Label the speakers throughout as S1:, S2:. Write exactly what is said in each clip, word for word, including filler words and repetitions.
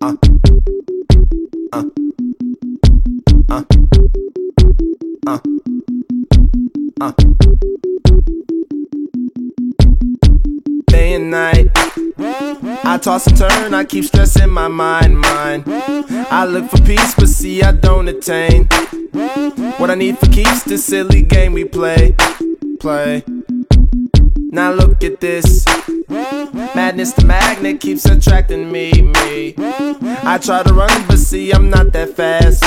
S1: Uh, uh, uh, uh, uh. Day and night, I toss and turn, I keep stressing my mind, mind. I look for peace, but see I don't attain what I need for keeps this silly game we play, play. Now look at this, madness the magnet keeps attracting me, me. I try to run, but see I'm not that fast.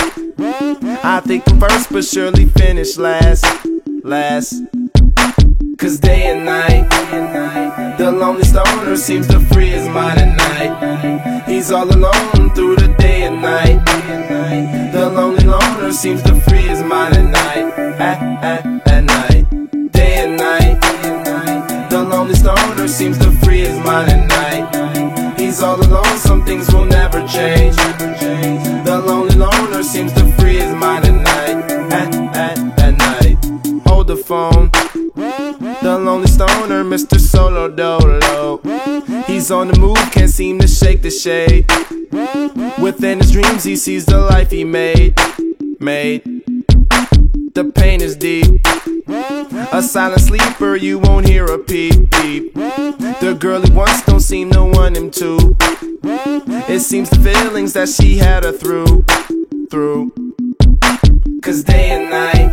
S1: I think I'm first, but surely finish last, last. Cause day and night, the lonely stoner seems to free his mind at night. He's all alone through the day and night. The lonely loner seems to free his mind at night, at, at, at night. Day and night, the lonely stoner seems to free his mind at night. He's all alone, some things will never change. The lonely loner seems to free his mind at night, at, at, at night. Hold the phone, the lonely stoner, Mister Solo Dolo. He's on the move, can't seem to shake the shade. Within his dreams he sees the life he made, made. The pain is deep, a silent sleeper, you won't hear a peep, peep. The girl he wants don't seem to want him to. It seems the feelings that she had her through, through. Cause day and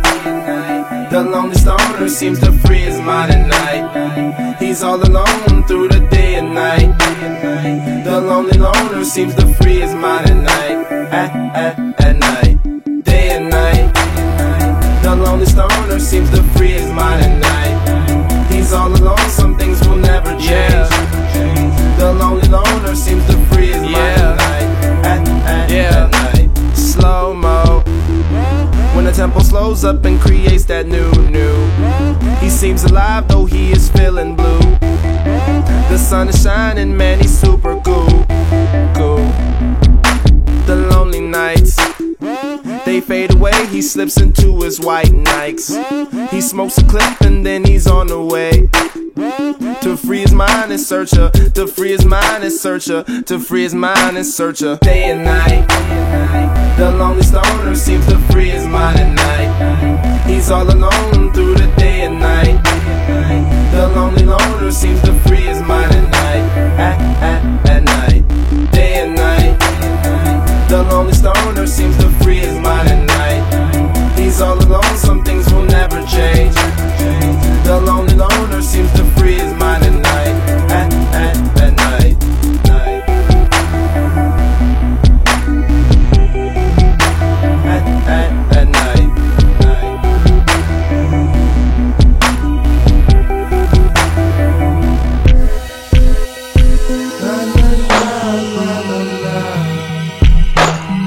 S1: night, the lonely stoner seems to free his mind at night. He's all alone through the day and night. The lonely loner seems to free his mind at night, at, at, at night. Day and night, the lonely stoner seems to free his mind at night. He's all alone, some things will never change. Yeah. The lonely loner seems to free his mind yeah. at night, at, at, yeah. at night. Slow-mo, when the tempo slows up and creates that new, new. He seems alive though he is feeling blue. The sun is shining, man, he's super cool, cool. The lonely nights, they fade away, he slips into his white Nikes. He smokes a clip and then he's on the way to free his mind and search her, to free his mind and search her, to free his mind and search her. Day and night, the lonely stoner seems to free his mind at night. He's all alone through the day and night. The lonely loner seems to free his mind at night, at, at, at night. Day and night, the lonely stoner seems to free his mind at night. He's all alone, some things will never change. The lonely loner seems to free his mind at night, at, at, at night, night. At, at, at night, night. La, la, la, la, la, la.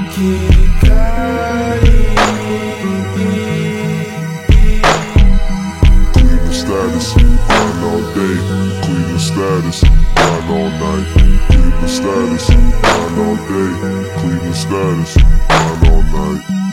S2: Cleveland status, grind all day. Cleveland status, grind all night. Cleveland status, grind all day. Cleveland status, grind all night.